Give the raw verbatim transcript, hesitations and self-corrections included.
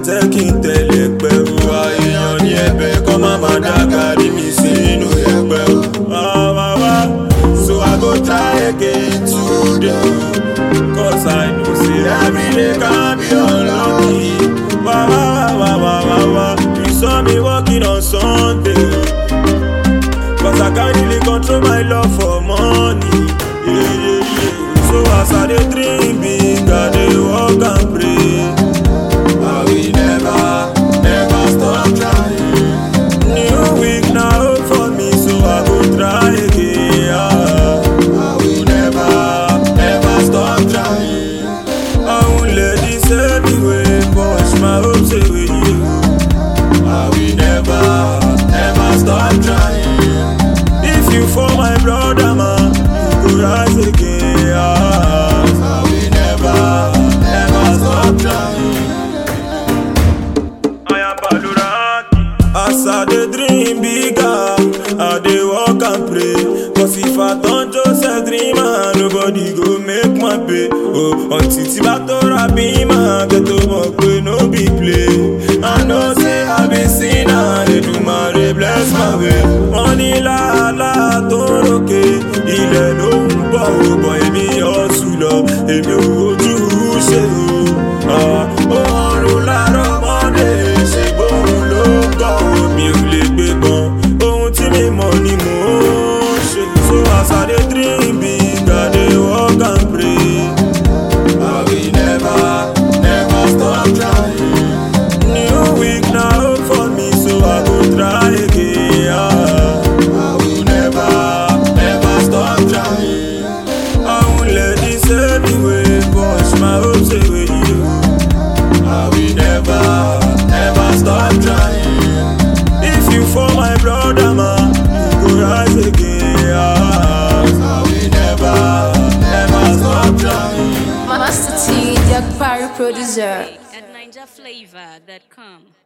tẹ́ kí n tẹ̀lé pẹ̀lú àìyàn ní ẹ̀bẹ̀ kọ́ má má dàgàrí mi sínú ẹ̀pẹ̀ o. So I go try again today, cause I know say every day can be unlucky. Wah wah wah wah wah wah. You saw me walking on Sunday, cause I can't really control my love for money. Yeah, yeah, yeah. So as I dey dream big, I dey walk and pray. I will never, never stop trying. New week now hope for me, so I go try again. Yeah. I will never, never stop trying. I won't let this anyway push my hopes away. I will never, never stop trying. If you for my brother, man, you go rise again. Yeah. I will never, never stop trying. I am Baluraki. As I dey dream bigger, I dey walk and pray. Cause if I don't just a dreamer, nobody go make my pay. Oh, until Tibatora be my get over, pay no be play. I know say I be sinner, they do my bless my way. Money la la toroke, ilẹ̀ ló ń bọ̀ ó bọ̀ èmi ọ̀sùn lọ, èmi ò ojú ṣe o. Oorun láàárọ̀ mọ́lẹ̀ ṣe gbóhùn ló ń kọ́ mi ò lè gbé gan. Ohun tí mi mọ̀ ni mò ń ṣe. So as I dey dream big, I dey walk and pray. I will never, never stop trying. New week na hope for me, so I go try again. Yeah. I will never, never stop trying. I won't let this anyway push my hopes away. I will never, never stop trying. If you for my brother, man, you go rise again. Yeah. I will never, never stop trying. Master T, Jack Parry producer. At ninja flavor dot com.